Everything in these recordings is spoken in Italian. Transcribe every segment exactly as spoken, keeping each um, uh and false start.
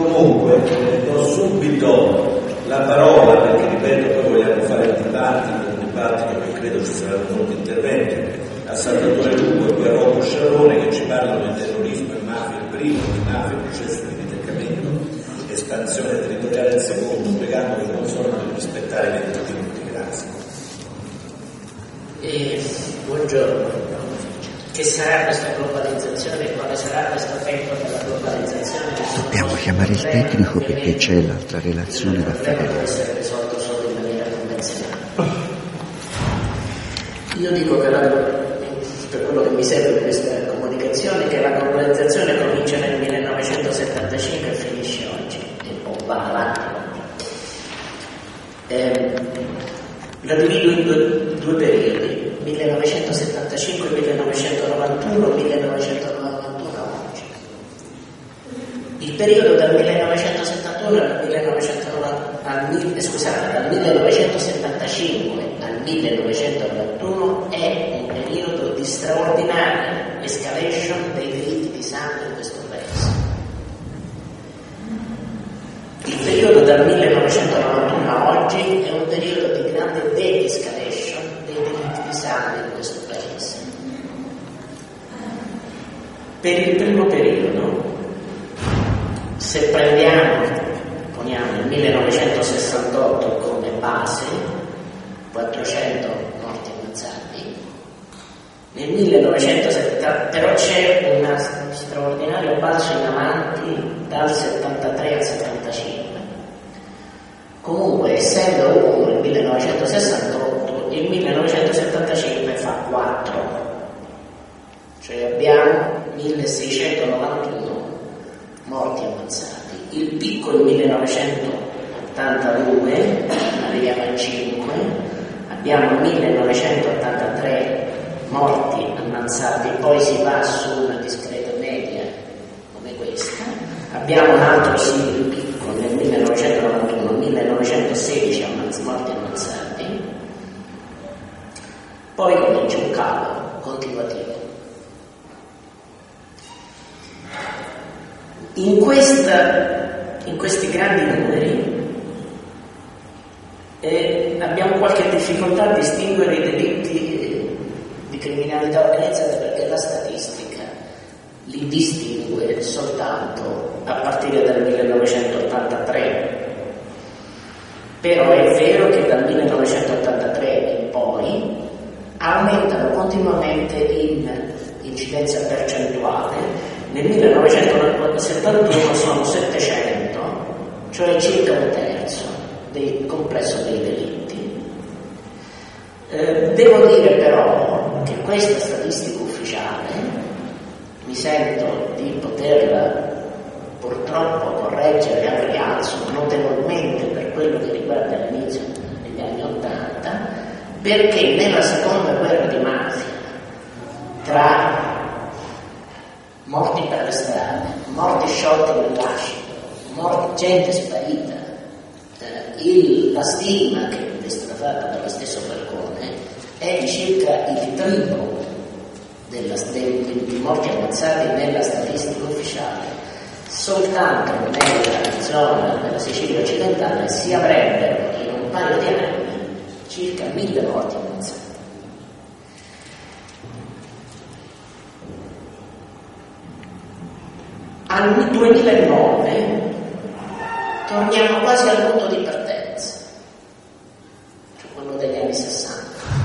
Comunque, eh, do subito la parola, perché ripeto, poi vogliamo fare il dibattito, un dibattito che credo ci saranno molti interventi, a Salvatore Lupo e poi a Rocco Sciarrone, che ci parlano di terrorismo e mafia il primo, di mafia, processo di distaccamento, espansione territoriale il secondo, spiegando che non solo per rispettare i diritti di tutti. Grazie. Eh, buongiorno. Che sarà questa globalizzazione? Quale sarà questo tempo della globalizzazione? Dobbiamo chiamare il tecnico perché c'è l'altra relazione da fare. Non può essere risolto solo in maniera convenzionale. Io dico che la, per quello che mi serve di questa comunicazione, che la globalizzazione comincia nel millenovecentosettantacinque e finisce oggi, e poi va avanti. Eh, la divido in due, due periodi, millenovecentosettantacinque millenovecentonovantuno, millenovecentonovantuno oggi. Il periodo dal millenovecentosettantuno al millenovecentonovanta, al, eh, scusate, dal millenovecentosettantacinque al millenovecentonovantuno è un periodo di straordinaria escalation dei delitti di sangue in questo paese. Il periodo dal millenovecentonovantuno a oggi è un periodo di grande de-escalation dei delitti di sangue in questo paese. Per il primo periodo, se prendiamo, poniamo il millenovecentosessantotto come base, quattrocento morti ammazzati, nel millenovecentosettanta però c'è uno straordinario balzo in avanti dal settantatré al settantacinque. Comunque, essendo uno il millenovecentosessantotto, il millenovecentosettantacinque fa quattro, cioè abbiamo milleseicentonovantuno morti ammazzati. Il picco il millenovecentottantadue, arriviamo a cinque, abbiamo millenovecentottantatré morti ammazzati, poi si va su una discreta media come questa, abbiamo un altro simile picco nel millenovecentonovantuno, millenovecentosedici morti ammazzati, poi comincia un calo continuativo. In, questa, in questi grandi numeri eh, abbiamo qualche difficoltà a distinguere i delitti eh, di criminalità organizzata, perché la statistica li distingue soltanto a partire dal millenovecentottantatré. Però è vero che dal millenovecentottantatré in poi aumentano continuamente in incidenza percentuale. Nel millenovecentosettantuno sono settecento, cioè circa un terzo del complesso dei delitti. Eh, devo dire però che questa statistica ufficiale mi sento di poterla purtroppo correggere al rialzo notevolmente per quello che riguarda l'inizio degli anni Ottanta, perché nella seconda guerra di mafia, tra morti per le strade, morti sciolti nell'acido, morti, gente sparita, eh, il, la stima che è stata fatta dallo stesso Falcone è di circa il triplo della, dei, di morti ammazzati nella statistica ufficiale. Soltanto nella zona della Sicilia occidentale si avrebbero in un paio di anni circa mille morti ammazzati. Al duemilanove torniamo quasi al punto di partenza, cioè quello degli anni sessanta.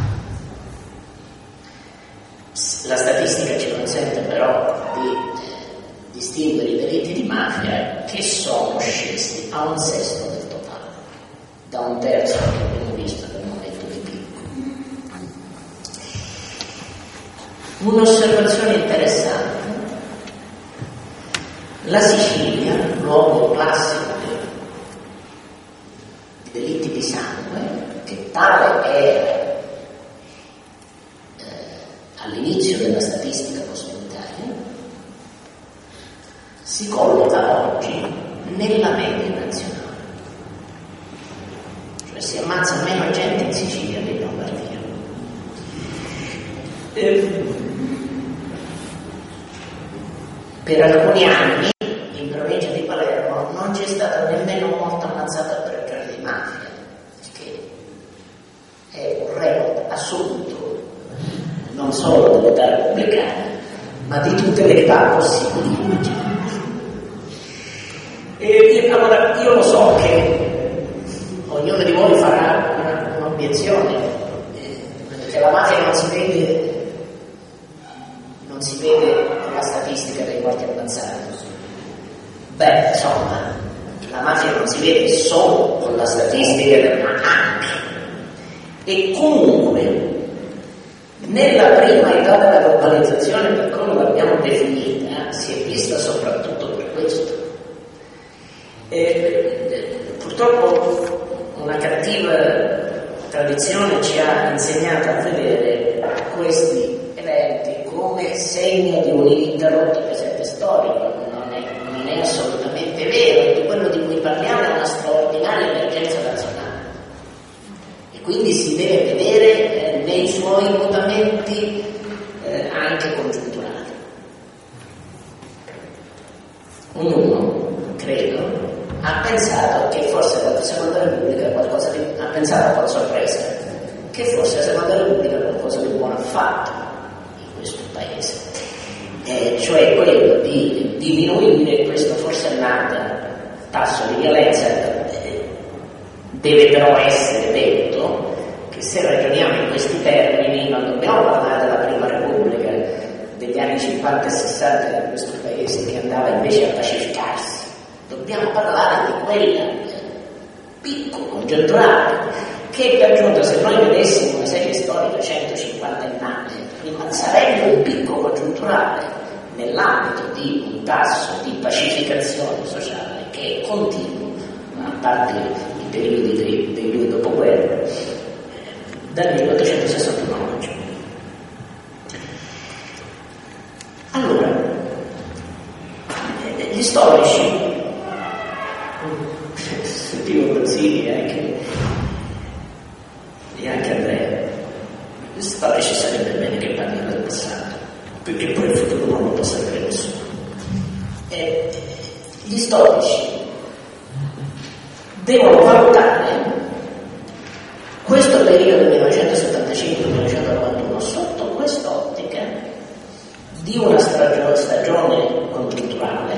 La statistica ci consente però di eh, distinguere i delitti di mafia che sono scesi a un sesto del totale, da un terzo che abbiamo visto nel momento di picco. Un'osservazione interessante: la Sicilia, luogo classico di delitti di sangue, che tale era eh, all'inizio della statistica post-unitaria, si colloca oggi nella media nazionale. Cioè si ammazza meno gente in Sicilia che in Lombardia. Eh, per alcuni anni in provincia di Palermo non avanzata per il reato di mafia, che è un reato assoluto non solo dell'età repubblicana, ma di tutte le età possibili. E allora io lo so che ognuno di voi farà una, un'obiezione, eh, che la mafia non si vede non si vede la statistica dei morti ammazzati. Beh, insomma, la mafia non si vede solo con la statistica, ma anche. E comunque, nella prima età della globalizzazione, per come l'abbiamo definita, si è vista soprattutto per questo. E, purtroppo una cattiva tradizione ci ha insegnato a vedere questi eventi come segno di un ininterrotto presente storico. Non è, non è assolutamente vero, di quello di cui parliamo è una straordinaria emergenza nazionale e quindi si deve vedere eh, nei suoi mutamenti eh, anche congiunturali. Ognuno, credo, ha pensato che forse la Seconda Repubblica qualcosa di, ha pensato con sorpresa che forse la Seconda Repubblica qualcosa di buono ha fatto in questo paese, eh, cioè quello di diminuire questo forsennato tasso di violenza. Eh, deve però essere detto che se ragioniamo in questi termini non dobbiamo parlare della Prima Repubblica degli anni cinquanta e sessanta di questo paese che andava invece a pacificarsi. Dobbiamo parlare di quella picco congiunturale che per giunta, se noi vedessimo una serie storica centocinquantennale, sarebbe un picco congiunturale nell'ambito di un tasso di pacificazione sociale che è continuo, a parte i periodi dei, dei dopoguerra, dal milleottocentosessantuno a oggi. Allora, gli storici, sentivo Gozzini anche, e anche Andrea, gli storici sarebbe bene che parlino del passato, perché poi il futuro non lo può sapere nessuno. E gli storici devono valutare questo periodo millenovecentosettantacinque millenovecentonovantuno sotto quest'ottica di una stagione congiunturale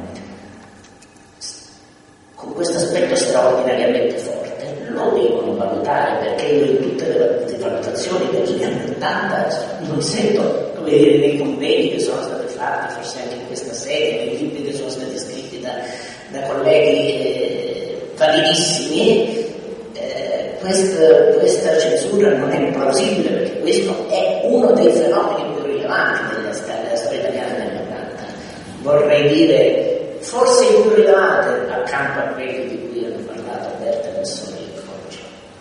con questo aspetto straordinariamente forte. Lo devono valutare perché io in tutte le valutazioni degli anni ottanta non sento, come dire, nei convegni che sono stati fatti, forse anche in questa sede, nei libri che sono stati scritti da, da colleghi eh, validissimi, eh, questa, questa censura non è plausibile, perché questo è uno dei fenomeni più rilevanti della, della storia italiana negli ottanta. Vorrei dire, forse i più rilevanti accanto a quelli di cui hanno parlato Alberto e Messori oggi.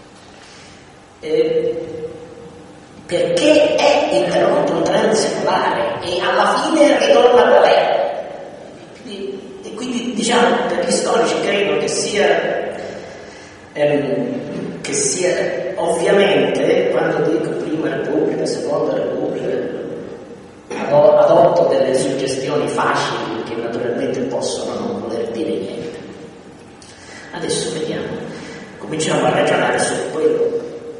Eh, perché è interrotto un trend secolare e alla fine ritorna qual è. E, e quindi diciamo per gli storici credo che sia ehm, che sia ovviamente, quando dico prima repubblica, seconda repubblica, adotto delle suggestioni facili che naturalmente possono non voler dire niente. Adesso vediamo, cominciamo a ragionare su quello,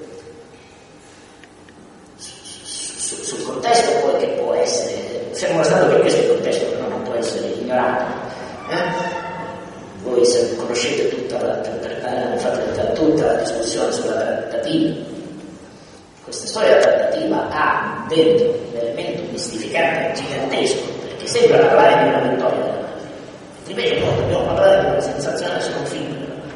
sul contesto poi che può essere, fermo restando che questo è il contesto però non può essere ignorato. Eh? Voi se conoscete tutta la, fate tutta la discussione sulla trattativa. Questa storia della trattativa ha dentro un elemento mistificante gigantesco, perché sembra parlare di una vittoria della mafia. Invece noi dobbiamo parlare di una sensazione di sconfitta.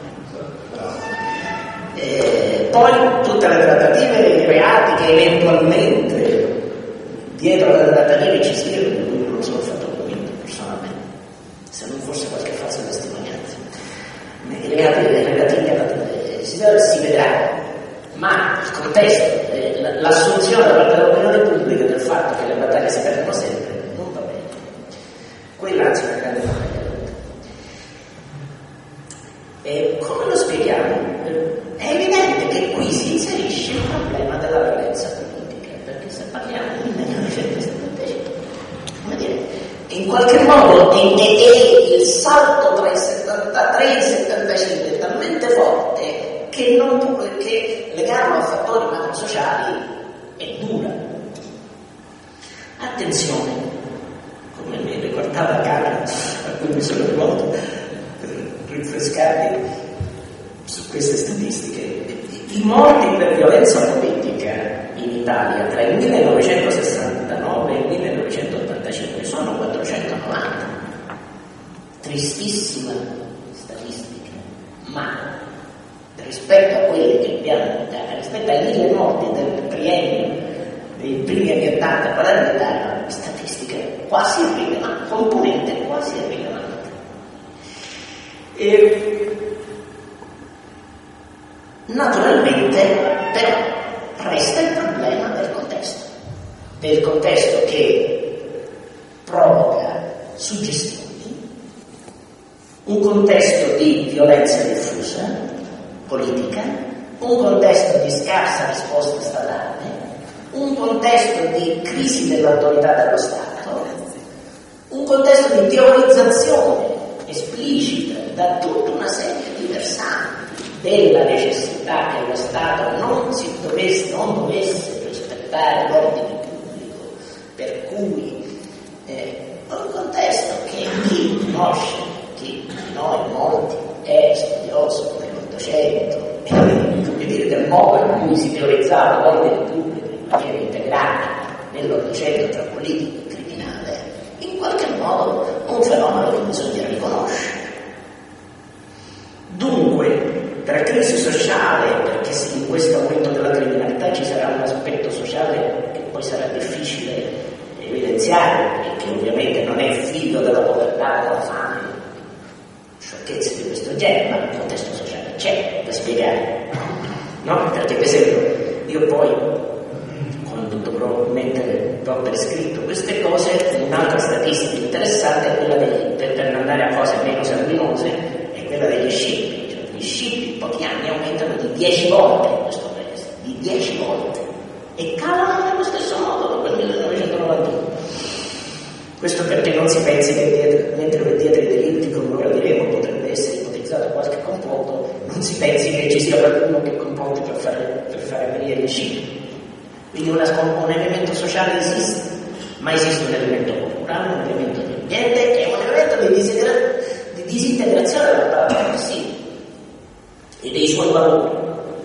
E poi tutte le trattative e i reati che eventualmente dietro le trattative ci siano, di cui non sono fatto convinto personalmente, se non fosse qualche falsa testimonianza. I reati relativi alla si vedrà, ma il contesto, l'assunzione da parte dell'opinione pubblica del fatto che le battaglie si perdono sempre non va bene. Quella anzi è una grande battaglia. E come lo spieghiamo? È evidente che qui si inserisce il problema della violenza politica, perché se parliamo di millenovecentosettantacinque, come dire, in qualche modo è, è, è il salto tra il settantatré e il settantacinque è talmente Scardi su queste statistiche, i morti per violenza politica in Italia tra il millenovecentosessantanove e il millenovecentottantacinque sono quattrocentonovanta. Tristissima statistica, ma rispetto a quelli che abbiamo, rispetto ai mille morti del triennio dei primi anni ottanta per l'Italia, statistiche quasi irrilevanti, componente quasi irrilevante. E naturalmente però resta il problema del contesto, del contesto che provoca suggestioni, un contesto di violenza diffusa, politica, un contesto di scarsa risposta statale, un contesto di crisi dell'autorità dello Stato, un contesto di teorizzazione esplicita da tutta una serie di versanti della necessità che lo Stato non si dovesse, non dovesse rispettare l'ordine pubblico, per cui eh, un contesto che chi conosce, chi di noi molti è studioso dell'Ottocento e come dire del modo in cui si teorizzava l'ordine pubblico in maniera integrata nell'Ottocento tra politico e criminale, in qualche modo un fenomeno che bisogna riconoscere. Dunque, tra crisi sociale, perché in questo aumento della criminalità ci sarà un aspetto sociale che poi sarà difficile evidenziare e che ovviamente non è figlio della povertà, della fame, sciocchezze di questo genere, ma il contesto sociale c'è da spiegare, no? Perché per esempio io poi, quando dovrò mettere dopo per scritto queste cose, un'altra statistica interessante è quella degli, per, per andare a cose meno sanguinose, è quella degli scippi. Gli scippi in pochi anni aumentano di dieci volte in questo paese, di dieci volte, e calano nello stesso modo dopo il millenovecentonovantuno. Questo perché non si pensi che dietro, mentre dietro i delitti, come ora diremo, potrebbe essere ipotizzato qualche complotto, non si pensi che ci sia qualcuno che complotti per fare, per fare venire gli scippi. Quindi una, un elemento sociale esiste, ma esiste un elemento culturale, un elemento di ambiente e un elemento di, disintegra- di disintegrazione dell'apparato complessivo e dei suoi valori.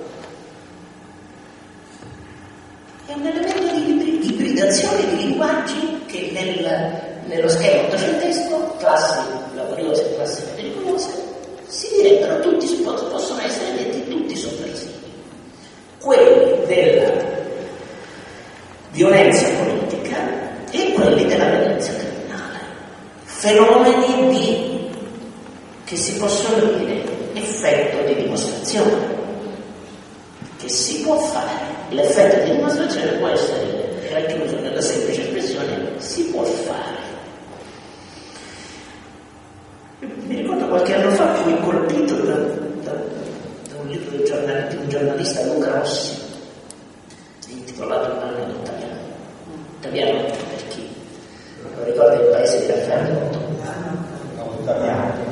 È un elemento di ibridazione di linguaggi che nel, nello schema ottocentesco, classi laboriose e classi pericolose, si direbbero tutti, possono essere detti tutti sovversivi. Quelli della violenza politica e quelli della violenza criminale. Fenomeni di, che si possono dire, effetto di dimostrazione, che si può fare. L'effetto di dimostrazione può essere raggiunto nella semplice espressione si può fare. Mi ricordo qualche anno fa fui colpito da, da, da un libro di, giornal, di un giornalista, Luca Rossi, intitolato Un anno d'Ottaviano. Ottaviano per chi non ricorda il paese di Raffaele Ottaviano.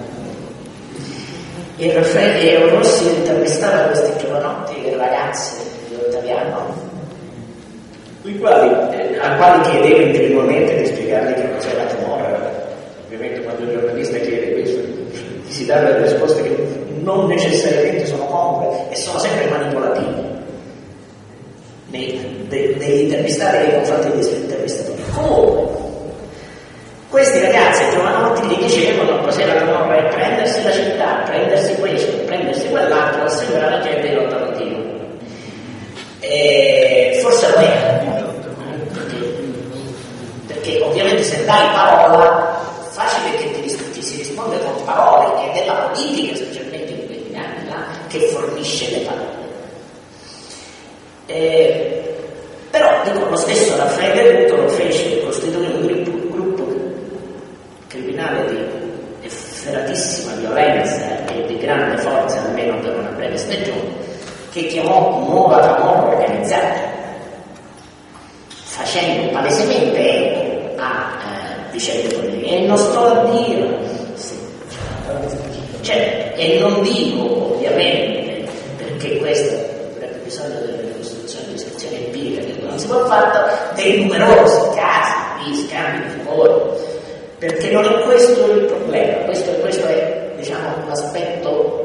E Raffaele Rossi intervistava questi giovanotti e ragazze di Ottaviano, i quali, eh, a quali chiedeva integralmente di spiegargli che cos'è la Camorra. Ovviamente quando il giornalista chiede questo si dà delle risposte che non necessariamente sono congrue e sono sempre manipolative degli intervistati nei confronti degli intervistatori. Comunque questi ragazzi giovanotti gli dicevano cos'è la Camorra, è prendersi la città, prendersi questo, prendersi quell'altro, assemblare la gente in alternativo. E forse lo è, perché, perché ovviamente se dai parola, facile che ti, ti si risponde con parole, che è della politica, specialmente in quegli anni là, che fornisce le parole. E, però dico, lo stesso Raffaele Ruto lo fece, costituì un gruppo, gruppo criminale di efferatissima violenza e di grande forza, almeno per una breve stagione, che chiamò Nuova Camorra Organizzata, facendo palesemente eco a eh, vicende politiche. E non sto a dire, sì, cioè, e non dico ovviamente, perché questo avrebbe bisogno della ricostruzione di iscrizione empirica, che non si può fare, dei numerosi casi di scambi di favori, perché non è questo il problema, questo, questo è, diciamo, l'aspetto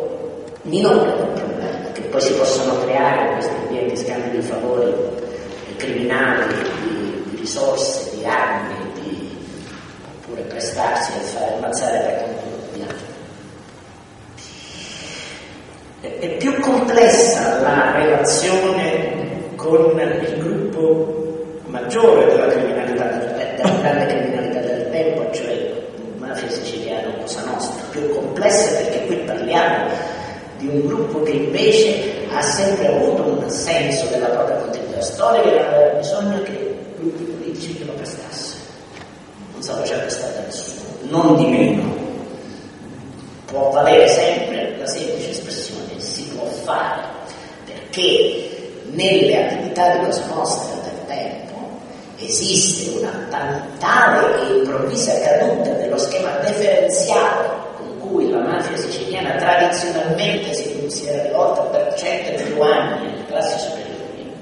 minore del problema, che poi si possono creare in questi ambienti scambi di favori criminali, di, di risorse, di armi, di, oppure prestarsi a fare ammazzare per conto di altri. È, è più complessa la relazione con il gruppo maggiore della criminalità, della grande criminalità del tempo, cioè mafia siciliana o Cosa Nostra, più complessa perché qui parliamo di un gruppo che invece ha sempre avuto un senso della propria continuità storica e aveva bisogno che gruppi politici che lo prestassero. Non se lo c'è prestato a nessuno, non di meno. Può valere sempre la semplice espressione, si può fare, perché nelle attività di Cosa Nostra del tempo esiste una tale e improvvisa caduta dello schema deferenziale con cui la mafia siciliana tradizionalmente si, si era rivolta per cento e più anni alle classi superiori,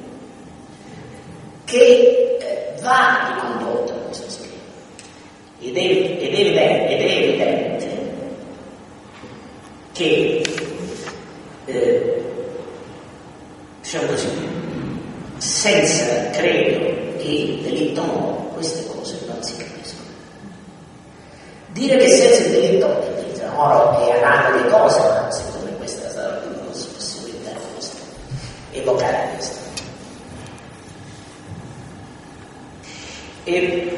che eh, va ricondotta a questo schema. Ed è, ed, è evidente, ed è evidente che, eh, diciamo così, senza, credo, il delitto moro, queste cose non si capiscono. Dire che senza il delitto moro è analogo di cose, ma secondo me questa è stata la possibilità nostra, evocare questo. E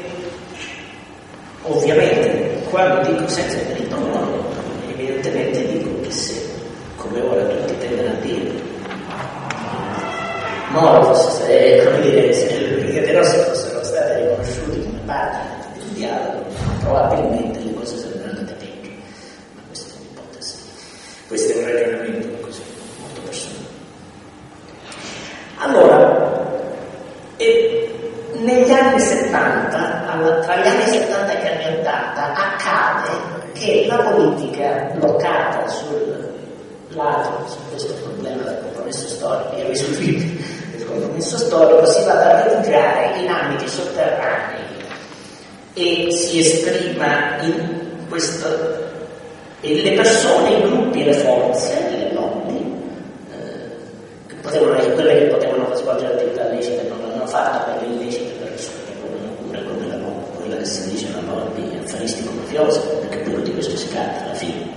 ovviamente quando dico senza il delitto moro, evidentemente dico che se, come ora tutti tendono a dire, Moro fosse, come dire, se le Brigate Rosse fossero state riconosciute come parte di un dialogo, probabilmente le cose sarebbero andate peggio. Ma questa è un'ipotesi. Questo è un ragionamento così, molto personale. Allora, e negli anni settanta, alla, tra gli anni settanta e gli anni ottanta, accade che la politica bloccata sul lato, su questo problema del compromesso storico, irrisolvibile, il compromesso storico, si va a rifugiare in ambiti sotterranei e si esprima in questo, e le persone, i gruppi e le forze, le lobby, eh, che potevano, quelle che potevano svolgere attività lecite non l'hanno fatto, per le illecite per pure come la lobby, quella che si dice la lobby affaristico-mafiosa, perché quello di questo si tratta alla fine.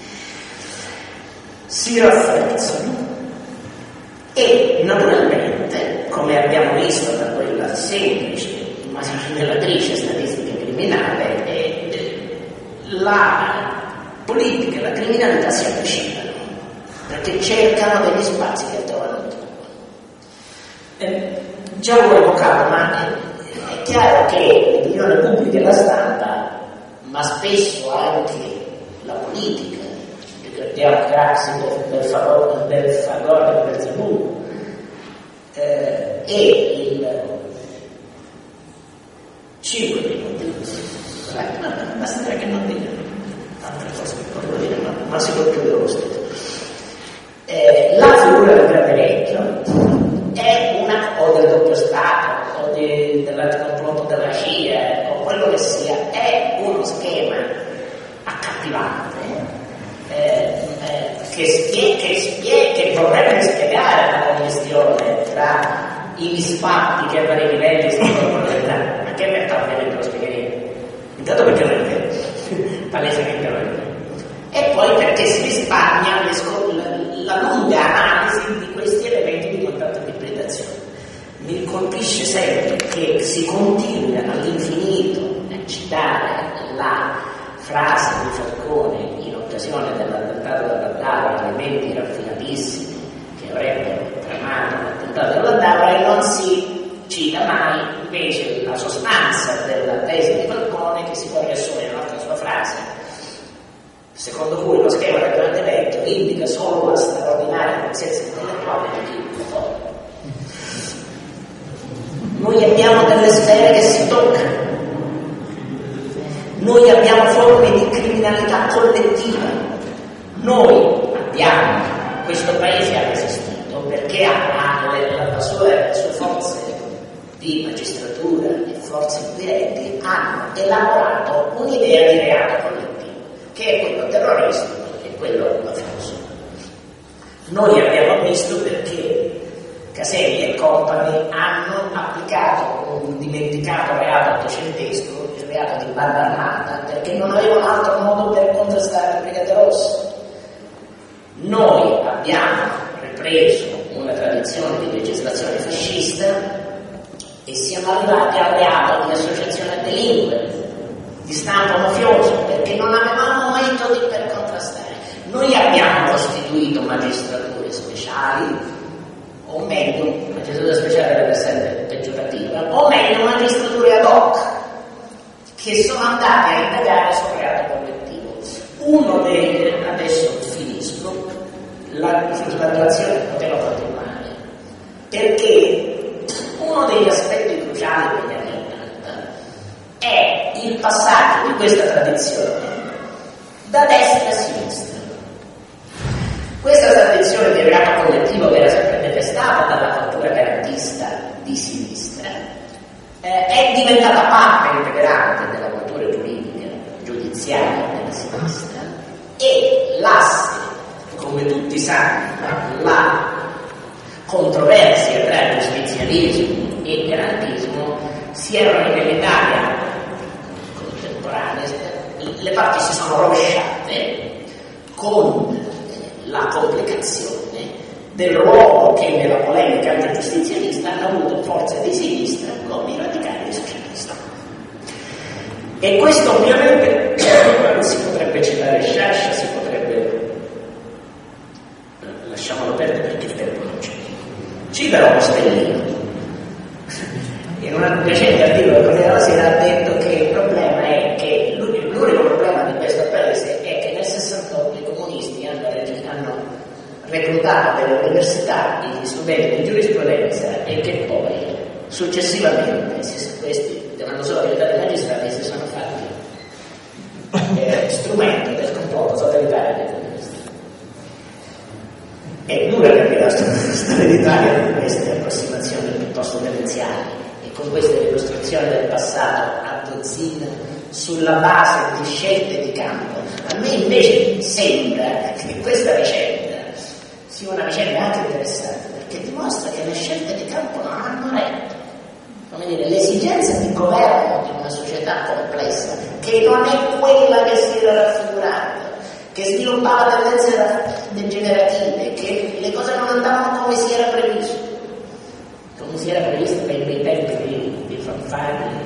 Si rafforzano e naturalmente, come abbiamo visto da quella semplice ma rilevatrice statistica criminale, eh, la politica e la criminalità si avvicinano perché cercano degli spazi che trovano tutto. Eh, già l'ho evocato, ma è, è chiaro che l'opinione pubblica e la stampa, ma spesso anche la politica, ricordiamo Craxi per favore per favore per Belzebù, eh, e il cinque minuti, basta dire che non dire altre cose che volevo dire, ma, ma si può chiudere lo stesso. Eh, la figura del grande vecchio è una, o del doppio stato, o di, dell'anticomplotto della C I A, o quello che sia, è uno schema accattivante, eh, eh, che, spie, che, spie, che vorrebbe spiegare la connessione tra i misfatti che a vari livelli si trovano nella realtà. Ma che in realtà ovviamente lo spiegheremo. Intanto perché non è vero, palesemente non è vero. E poi perché si risparmia la, la lunga analisi di questi elementi di contatto e di ibridazione. Mi colpisce sempre che si continui all'infinito a citare la frase di Falcone in occasione dell'attentato della D'Avra, elementi raffinatissimi che avrebbero tramato l'attentato della D'Avra, e non si cita mai invece la sostanza della tesi di Falcone, che si può riassumere in un'altra sua frase, secondo cui lo schema del grande vecchio indica solo la straordinaria pazienza intellettuale di chi lo fa. Noi abbiamo delle sfere che si toccano, noi abbiamo forme di criminalità collettiva, noi abbiamo, questo paese ha resistito perché ha, ha le, la sua, le sue forze di magistratura e forze inquirenti hanno elaborato un'idea di reato collettivo, che è quello terroristico e quello mafioso. Noi abbiamo visto perché Caselli e compagni hanno applicato un dimenticato reato ottocentesco, il reato di banda armata, perché non avevano altro modo per contrastare le Brigate Rosse. Noi abbiamo ripreso una tradizione di legislazione fascista e siamo arrivati al reato di associazione a delinquere, di stampo mafioso, perché non avevamo metodi per contrastare. Noi abbiamo costituito magistrature speciali, o meglio, magistratura speciale deve essere peggiorativa, o meglio magistrature ad hoc, che sono andate a indagare sul reato collettivo. Uno dei, adesso finisco, la, la relazione poteva continuare, perché uno degli aspetti cruciali degli anni ottanta è il passaggio di questa tradizione da destra a sinistra. Questa tradizione del reato collettivo, che era sempre detestata dalla cultura garantista di sinistra, eh, è diventata parte integrante della cultura giuridica giudiziaria della sinistra, e l'asse, come tutti sanno, la controversia tra giustizialismo e garantismo si erano nell'Italia contemporanea, le parti si sono rovesciate con la complicazione del ruolo che nella polemica antigiustizialista hanno avuto forze di sinistra come i radicali socialisti. E questo ovviamente si potrebbe citare Sciascia, si potrebbe, lasciamolo perdere perché il tempo non c'è. Citano Costellino. In un recente articolo del Corriere della Sera ha detto che il problema è che l'unico problema di questo paese è che nel sessantotto i comunisti hanno, hanno reclutato delle università gli studenti di giurisprudenza e che poi successivamente questi devono solo diventare magistrati e si sono fatti eh, strumento del complotto totalitario dei comunisti. È dura perché la storia d'Italia di queste approssimazioni piuttosto demenziali e con queste ricostruzioni del passato a dozzina sulla base di scelte di campo. A me invece sembra che questa vicenda sia una vicenda anche interessante, perché dimostra che le scelte di campo non hanno retto. Come dire, l'esigenza di governo di una società complessa, che non è quella che si era raffigurata, che sviluppava tendenze degenerative, che le cose non andavano come si era previsto, come si era previsto per quei tempi di, di Fanfani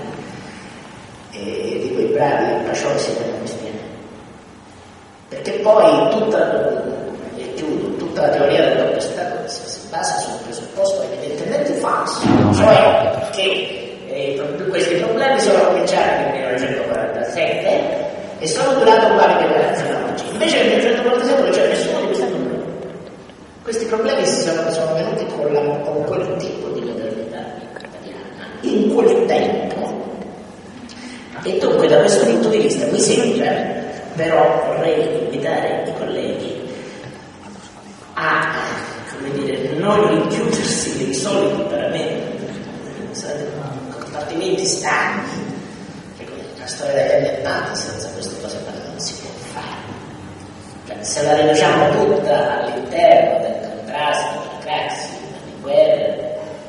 e di quei bravi paciosi della questione. Perché poi tutta, e chiudo, tutta la teoria del doppio stato si basa su un presupposto evidentemente falso, cioè che eh, questi problemi sono cominciati nel millenovecentoquarantasette e sono durati uguali che da oggi. Invece nel millenovecentoquarantasette non c'è nessuno di questi problemi. Questi problemi si sono, sono venuti con, la, con quel tipo di modernità italiana, in quel tempo. E dunque da questo punto di vista mi sembra, però vorrei invitare i colleghi a, come dire, non rinchiudersi nei soliti parametri, compartimenti stanchi, che la storia degli anni ottanta senza queste cose non si può fare. Cioè, se la riduciamo tutta all'interno del contrasto tra classi, di guerra,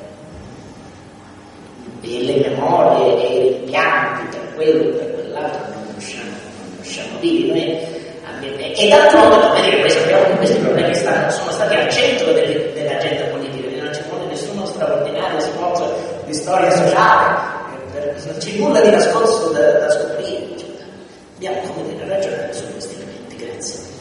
e le memorie e i rimpianti per quello e per quell'altro non riusciamo, non riusciamo a vivere. E d'altronde, come dire, noi sappiamo che questi problemi stanno, sono stati al centro delle, dell'agenda politica, non ci vuole nessuno straordinario sforzo di storia sociale, per, non c'è nulla di nascosto da, da scoprire. Cioè, abbiamo, come dire, ragionare su questi elementi. Grazie.